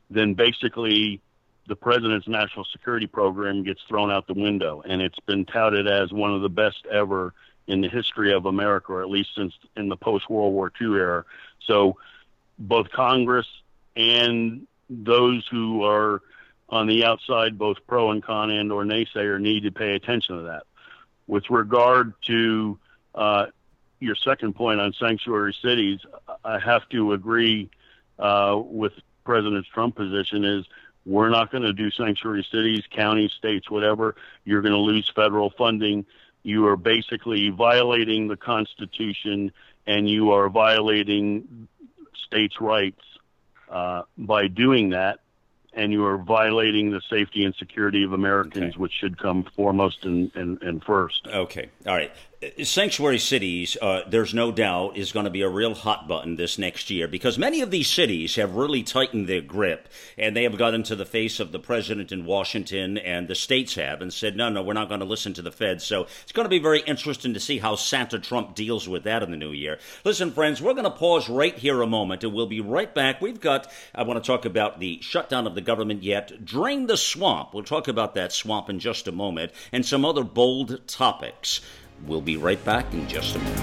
then basically the president's national security program gets thrown out the window. And it's been touted as one of the best ever in the history of America, or at least since in the post-World War Two era. So both Congress and those who are on the outside, both pro and con and or naysayer, need to pay attention to that. With regard to uh, your second point on sanctuary cities, I have to agree uh, with President Trump's position is we're not going to do sanctuary cities, counties, states, whatever. You're going to lose federal funding. You are basically violating the Constitution, and you are violating states' rights uh, by doing that. And you are violating the safety and security of Americans, okay, which should come foremost and, and, and first. Okay. All right. Sanctuary cities, uh, there's no doubt, is going to be a real hot button this next year because many of these cities have really tightened their grip, and they have got into the face of the president in Washington, and the states have, and said, no, no, we're not going to listen to the feds. So it's going to be very interesting to see how Santa Trump deals with that in the new year. Listen, friends, we're going to pause right here a moment, and we'll be right back. We've got, I want to talk about the shutdown of the government yet. Drain the swamp. We'll talk about that swamp in just a moment, and some other bold topics. We'll be right back in just a moment.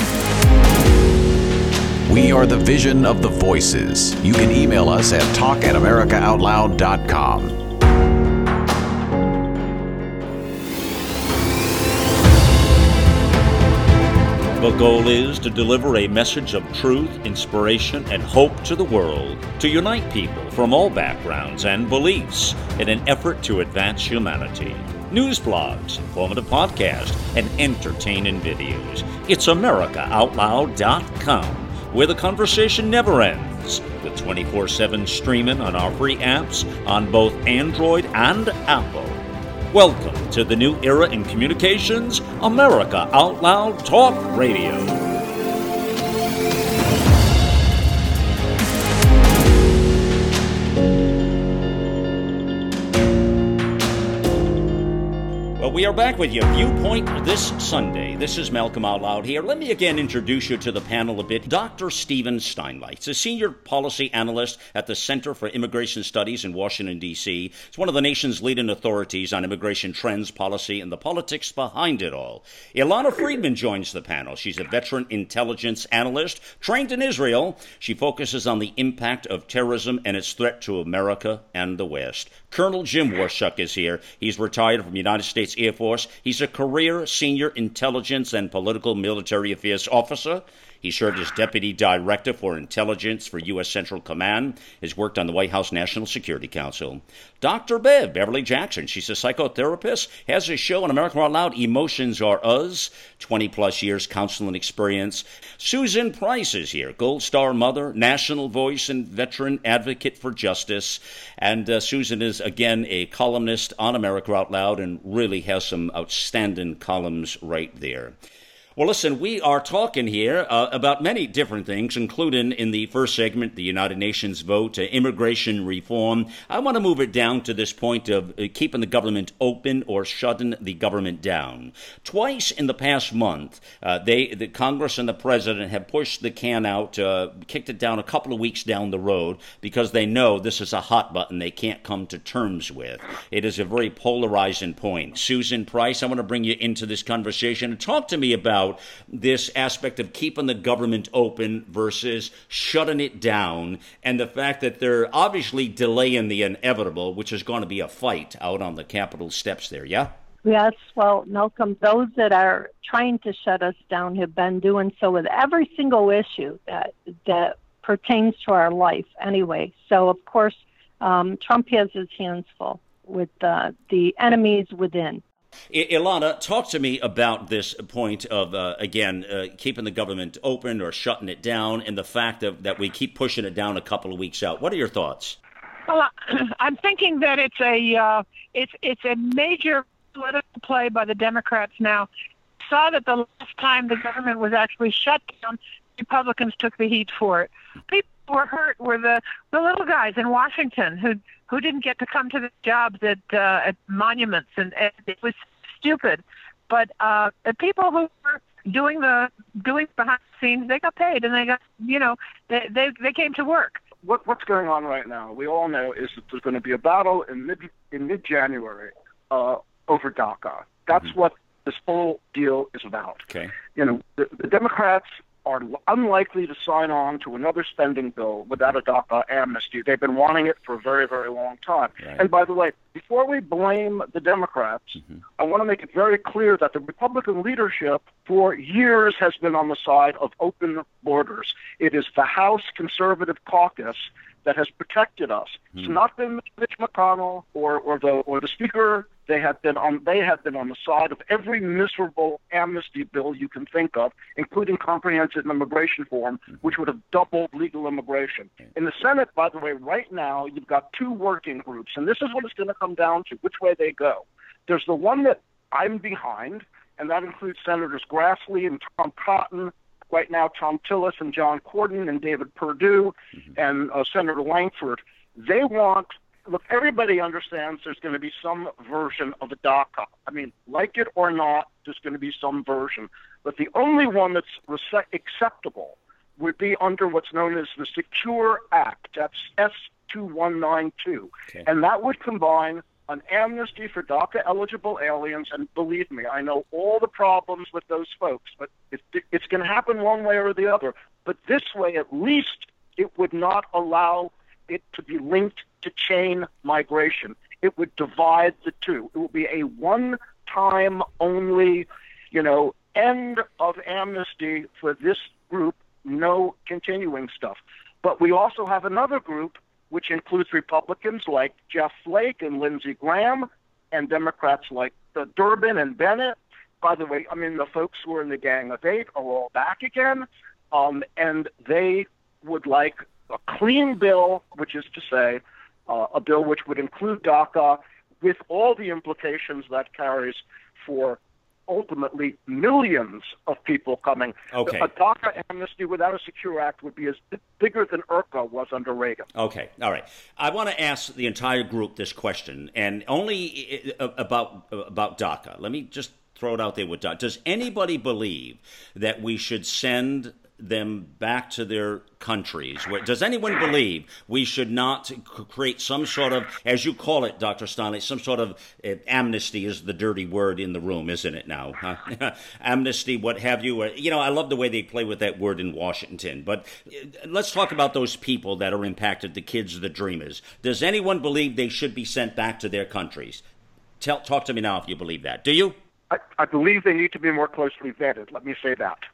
We are the vision of the voices. You can email us at talk at america out loud dot com. The goal is to deliver a message of truth, inspiration, and hope to the world, to unite people from all backgrounds and beliefs in an effort to advance humanity. News blogs, informative podcasts, and entertaining videos. It's america out loud dot com, where the conversation never ends, with twenty-four seven streaming on our free apps on both Android and Apple. Welcome to the new era in communications, America Out Loud Talk Radio. Well, we are back with your Viewpoint this Sunday. This is Malcolm Out Loud here. Let me again introduce you to the panel a bit. Doctor Steven Steinleitz, a senior policy analyst at the Center for Immigration Studies in Washington, D C It's one of the nation's leading authorities on immigration trends, policy, and the politics behind it all. Ilana Friedman joins the panel. She's a veteran intelligence analyst trained in Israel. She focuses on the impact of terrorism and its threat to America and the West. Colonel Jim Warshuk is here. He's retired from the United States Air Force. He's a career senior intelligence and political military affairs officer. He served as Deputy Director for Intelligence for U S Central Command, has worked on the White House National Security Council. Doctor Bev, Beverly Jackson, she's a psychotherapist, has a show on America Out Loud, Emotions Are Us, twenty-plus years counseling experience. Susan Price is here, Gold Star mother, national voice and veteran advocate for justice. And uh, Susan is, again, a columnist on America Out Loud and really has some outstanding columns right there. Well, listen, we are talking here uh, about many different things, including in the first segment, the United Nations vote, uh, immigration reform. I want to move it down to this point of uh, keeping the government open or shutting the government down. Twice in the past month, uh, they, the Congress and the president have pushed the can out, uh, kicked it down a couple of weeks down the road because they know this is a hot button they can't come to terms with. It is a very polarizing point. Susan Price, I want to bring you into this conversation and talk to me about this aspect of keeping the government open versus shutting it down, and the fact that they're obviously delaying the inevitable, which is going to be a fight out on the Capitol steps there, yeah? Yes, well, Malcolm, those that are trying to shut us down have been doing so with every single issue that that pertains to our life anyway. So, of course, um, Trump has his hands full with uh, the enemies within. Ilana, talk to me about this point of, uh, again, uh, keeping the government open or shutting it down, and the fact of, that we keep pushing it down a couple of weeks out. What are your thoughts? Well, I'm thinking that it's a uh, it's it's a major political play by the Democrats now. Saw that the last time the government was actually shut down, Republicans took the heat for it. People who were hurt were the, the little guys in Washington who who didn't get to come to the jobs at uh, at monuments, and, and it was stupid. But uh, the people who were doing the doing behind the scenes, they got paid, and they got you know they they, they came to work. what, what's going on right now, we all know, is that there's going to be a battle in mid in mid-January uh, over DACA. That's mm-hmm. what this whole deal is about. Okay. You know, the, the Democrats are unlikely to sign on to another spending bill without a DACA amnesty. They've been wanting it for a very, very long time. Right. And by the way, before we blame the Democrats, mm-hmm. I want to make it very clear that the Republican leadership for years has been on the side of open borders. It is the House Conservative Caucus that has protected us. Mm-hmm. It's not been Mitch McConnell or, or the or the Speaker. They have been on. They have been on the side of every miserable amnesty bill you can think of, including comprehensive immigration reform, which would have doubled legal immigration. In the Senate, by the way, right now you've got two working groups, and this is what it's going to come down to: which way they go. There's the one that I'm behind, and that includes Senators Grassley and Tom Cotton. Right now, Tom Tillis and John Corden and David Perdue mm-hmm. and uh, Senator Langford. They want. Look, everybody understands there's going to be some version of a DACA. I mean, like it or not, there's going to be some version. But the only one that's rece- acceptable would be under what's known as the Secure Act. That's S two one nine two. Okay. And that would combine an amnesty for DACA-eligible aliens. And believe me, I know all the problems with those folks, but it, it's going to happen one way or the other. But this way, at least, it would not allow it to be linked to chain migration. It would divide the two. It would be a one-time only, you know, end of amnesty for this group, no continuing stuff. But we also have another group, which includes Republicans like Jeff Flake and Lindsey Graham, and Democrats like uh, Durbin and Bennett. By the way, I mean, the folks who were in the Gang of Eight are all back again, um, and they would like a clean bill, which is to say, uh, a bill which would include DACA with all the implications that carries for ultimately millions of people coming. Okay. A DACA amnesty without a Secure Act would be as bigger than IRCA was under Reagan. Okay. All right. I want to ask the entire group this question, and only about about DACA. Let me just throw it out there with DACA. Does anybody believe that we should send them back to their countries? Does anyone believe we should not create some sort of, as you call it, Doctor Stanley, some sort of uh, amnesty is the dirty word in the room, isn't it now? Huh? Amnesty, what have you. Uh, you know, I love the way they play with that word in Washington. But uh, let's talk about those people that are impacted, the kids, the dreamers. Does anyone believe they should be sent back to their countries? Tell, talk to me now if you believe that. Do you? I, I believe they need to be more closely vetted. Let me say that.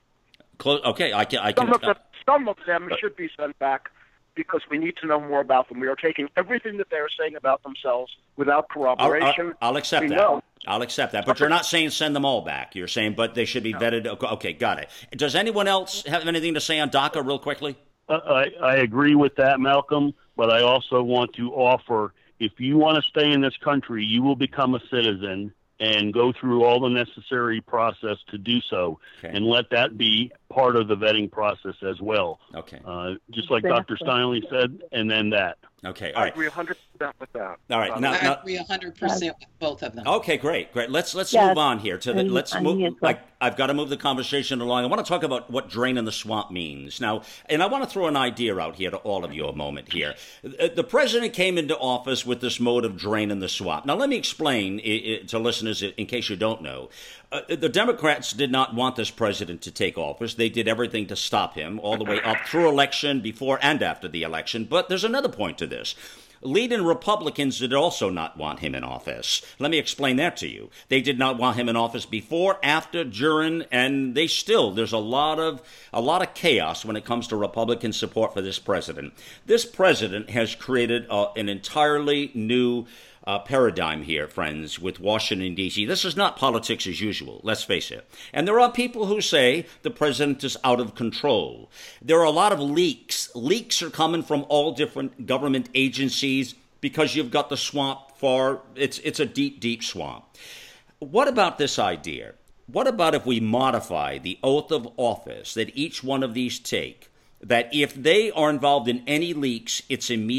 Okay, I can. I can some, of them, some of them should be sent back because we need to know more about them. We are taking everything that they are saying about themselves without corroboration. I'll, I'll, I'll accept we that. Know. I'll accept that. But you're not saying send them all back. You're saying, but they should be vetted. Okay, got it. Does anyone else have anything to say on DACA real quickly? Uh, I, I agree with that, Malcolm, but I also want to offer, if you want to stay in this country, you will become a citizen and go through all the necessary process to do so, okay. And let that be part of the vetting process as well. Okay. Uh, just like Doctor Stanley said, and then that. Okay, all right. I agree one hundred percent with that. All right. I now, now, agree one hundred percent with both of them. Okay, great, great. Let's let's yes. move on here to the. And, let's and move. I, I've got to move the conversation along. I want to talk about what draining the swamp means now, and I want to throw an idea out here to all of you a moment here. The president came into office with this mode of draining the swamp. Now, let me explain to listeners in case you don't know. Uh, the Democrats did not want this president to take office. They did everything to stop him all the way up through election, before and after the election. But there's another point to this. Leading Republicans did also not want him in office. Let me explain that to you. They did not want him in office before, after, during, and they still, there's a lot of a lot of chaos when it comes to Republican support for this president. This president has created uh, an entirely new Uh, paradigm here, friends, with Washington, D C. This is not politics as usual, let's face it. And there are people who say the president is out of control. There are a lot of leaks. Leaks are coming from all different government agencies because you've got the swamp far, it's, it's a deep, deep swamp. What about this idea? What about if we modify the oath of office that each one of these take, that if they are involved in any leaks, it's immediate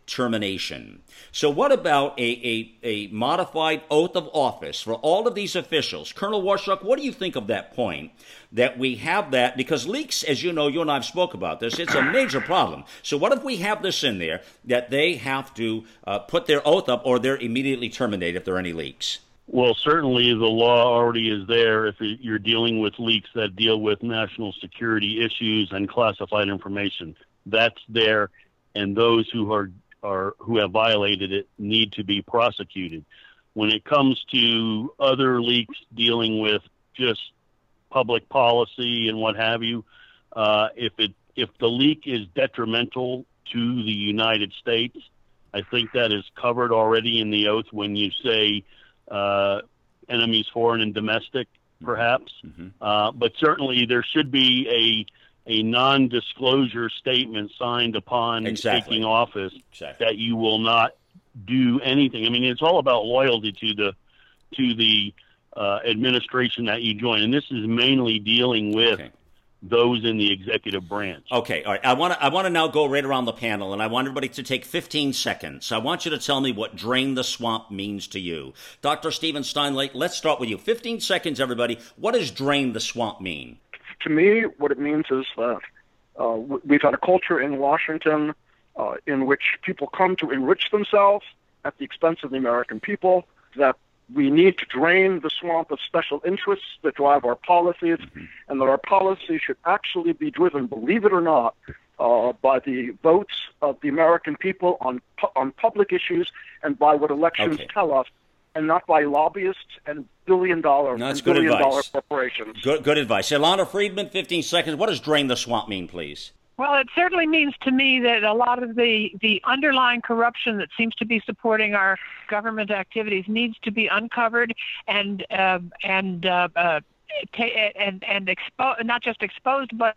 termination. So what about a, a, a modified oath of office for all of these officials? Colonel Warshuk, what do you think of that point, that we have that? Because leaks, as you know, you and I have spoke about this, it's a major problem. So what if we have this in there, that they have to uh, put their oath up or they're immediately terminated if there are any leaks? Well, certainly the law already is there if you're dealing with leaks that deal with national security issues and classified information. That's there, and those who are Are, who have violated it need to be prosecuted. When it comes to other leaks dealing with just public policy and what have you, uh, if it if the leak is detrimental to the United States, I think that is covered already in the oath when you say uh, enemies, foreign and domestic, perhaps. Mm-hmm. Uh, but certainly there should be a a non-disclosure statement signed upon exactly. taking office exactly. that you will not do anything. I mean, it's all about loyalty to the to the uh, administration that you join, and this is mainly dealing with okay. those in the executive branch. Okay, all right. I want to I want to now go right around the panel, and I want everybody to take fifteen seconds. I want you to tell me what drain the swamp means to you. Doctor Stephen Steinle, let's start with you. fifteen seconds, everybody. What does drain the swamp mean? To me, what it means is that uh, we've had a culture in Washington uh, in which people come to enrich themselves at the expense of the American people, that we need to drain the swamp of special interests that drive our policies, mm-hmm. and that our policies should actually be driven, believe it or not, uh, by the votes of the American people on, pu- on public issues and by what elections okay. tell us, and not by lobbyists and billion-dollar no, and billion-dollar corporations. Good, good advice. Ilana Friedman, fifteen seconds. What does drain the swamp mean, please? Well, it certainly means to me that a lot of the, the underlying corruption that seems to be supporting our government activities needs to be uncovered and uh, and uh, uh, ta- and and expo- not just exposed, but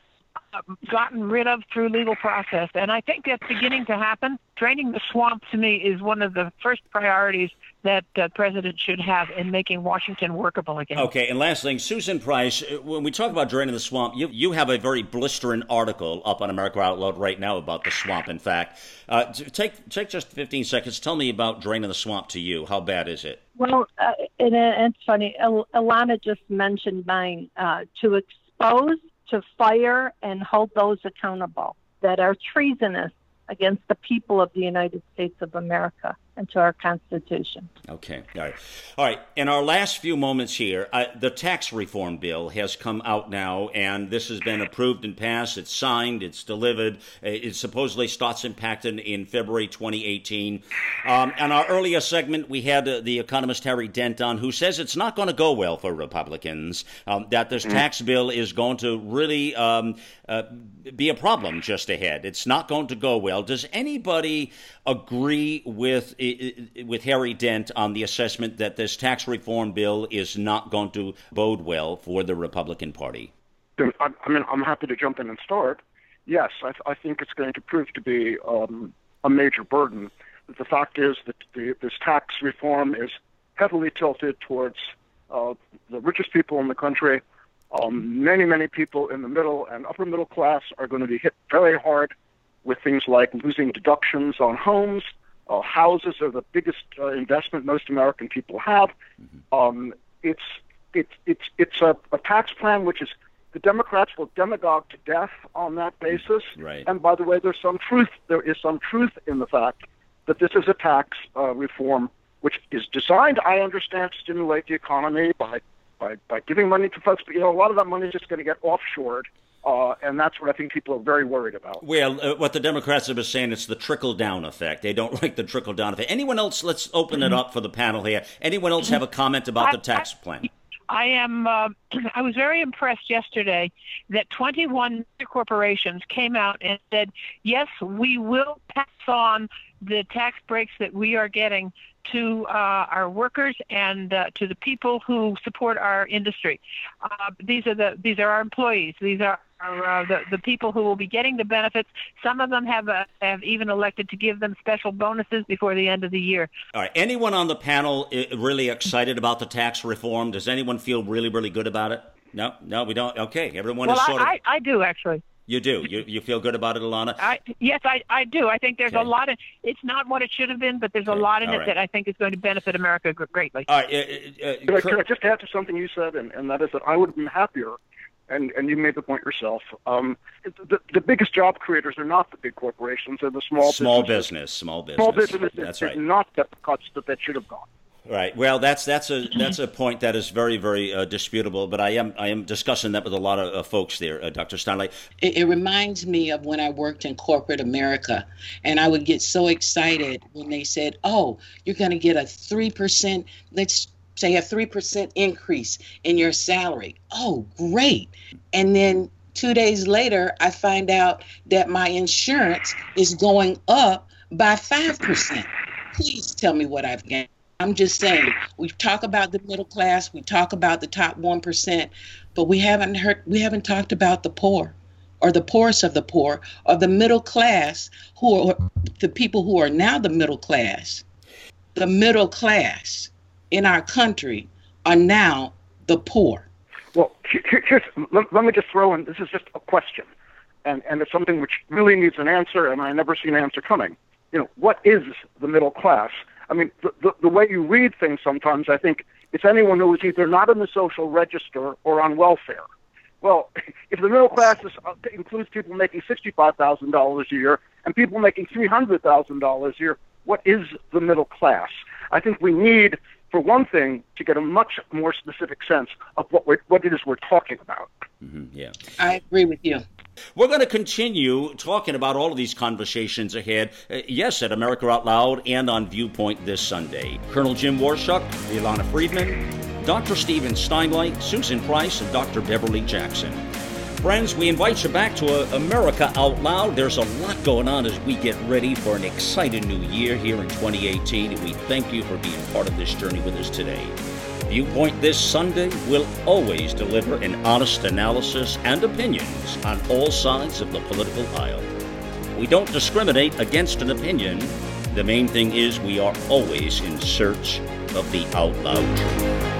gotten rid of through legal process. And I think that's beginning to happen. Draining the swamp, to me, is one of the first priorities that the uh, president should have in making Washington workable again. Okay, and last thing, Susan Price, when we talk about draining the swamp, you you have a very blistering article up on America Out Loud right now about the swamp, in fact. Uh, take, take just fifteen seconds. Tell me about draining the swamp to you. How bad is it? Well, uh, it, it's funny. Il- Ilana just mentioned mine. Uh, to expose, to fire, and hold those accountable that are treasonous against the people of the United States of America and to our Constitution. Okay. All right. All right. In our last few moments here, uh, the tax reform bill has come out now, and this has been approved and passed. It's signed. It's delivered. It supposedly starts impacting in February twenty eighteen. Um, in our earlier segment, we had uh, the economist Harry Dent on, who says it's not going to go well for Republicans, um, that this tax bill is going to really um, uh, be a problem just ahead. It's not going to go well. Does anybody agree with with Harry Dent on the assessment that this tax reform bill is not going to bode well for the Republican Party? I mean, I'm happy to jump in and start. Yes, I, th- I think it's going to prove to be um, a major burden. The fact is that the, this tax reform is heavily tilted towards uh, the richest people in the country. Um, many, many people in the middle and upper middle class are going to be hit very hard with things like losing deductions on homes. Uh, houses are the biggest uh, investment most American people have. Mm-hmm. Um, it's it's it's it's a, a tax plan which is the Democrats will demagogue to death on that basis. Right. And by the way, there's some truth. There is some truth in the fact that this is a tax uh, reform which is designed, I understand, to stimulate the economy by by by giving money to folks. But you know, a lot of that money is just going to get offshored. Uh, and that's what I think people are very worried about. Well, uh, what the Democrats have been saying, it's the trickle-down effect. They don't like the trickle-down effect. Anyone else? Let's open it up for the panel here. Anyone else have a comment about the tax plan? I am. Uh, I was very impressed yesterday that twenty-one corporations came out and said, yes, we will pass on the tax breaks that we are getting to uh, our workers and uh, to the people who support our industry. Uh, these are the these are our employees. These are Are, uh, the, the people who will be getting the benefits. Some of them have uh, have even elected to give them special bonuses before the end of the year. All right. Anyone on the panel really excited about the tax reform? Does anyone feel really, really good about it? No? No, we don't? Okay. Everyone well, is sort I, of... I, I do, actually. You do. You you feel good about it, Ilana? I, yes, I, I do. I think there's Okay. a lot of. It's not what it should have been, but there's Okay. a lot in All it right. that I think is going to benefit America gr- greatly. All right. Uh, uh, Could I, Kurt- could I just add to something you said, and, and that is that I would have been happier, and, and you made the point yourself. Um, the, the biggest job creators are not the big corporations; they're the small small businesses. business, small business. Small businesses That's did right. not get the cuts that they should have got. Right. Well, that's that's a that's a point that is very very uh, disputable. But I am I am discussing that with a lot of uh, folks there, uh, Doctor Steinle. It, it reminds me of when I worked in corporate America, and I would get so excited when they said, "Oh, you're going to get a three percent, let's say a three percent increase in your salary." Oh, great! And then two days later, I find out that my insurance is going up by five percent. Please tell me what I've gained. I'm just saying, we talk about the middle class, we talk about the top one percent, but we haven't heard, we haven't talked about the poor, or the poorest of the poor, or the middle class, who are the people who are now the middle class. The middle class in our country are now the poor. Well, here, here's, let, let me just throw in, this is just a question, and, and it's something which really needs an answer, and I never see an answer coming. You know, what is the middle class? I mean, the, the, the way you read things sometimes, I think it's anyone who is either not in the social register or on welfare. Well, if the middle class is, uh, includes people making sixty-five thousand dollars a year and people making three hundred thousand dollars a year, what is the middle class? I think we need, for one thing, to get a much more specific sense of what we're, what it is we're talking about. Mm-hmm, yeah. I agree with you. We're going to continue talking about all of these conversations ahead, uh, yes, at America Out Loud and on Viewpoint this Sunday. Colonel Jim Warshuk, Ilana Friedman, Doctor Stephen Steinle, Susan Price, and Doctor Beverly Jackson. Friends, we invite you back to uh, America Out Loud. There's a lot going on as we get ready for an exciting new year here in twenty eighteen, and we thank you for being part of this journey with us today. Viewpoint this Sunday will always deliver an honest analysis and opinions on all sides of the political aisle. We don't discriminate against an opinion. The main thing is we are always in search of the out loud truth.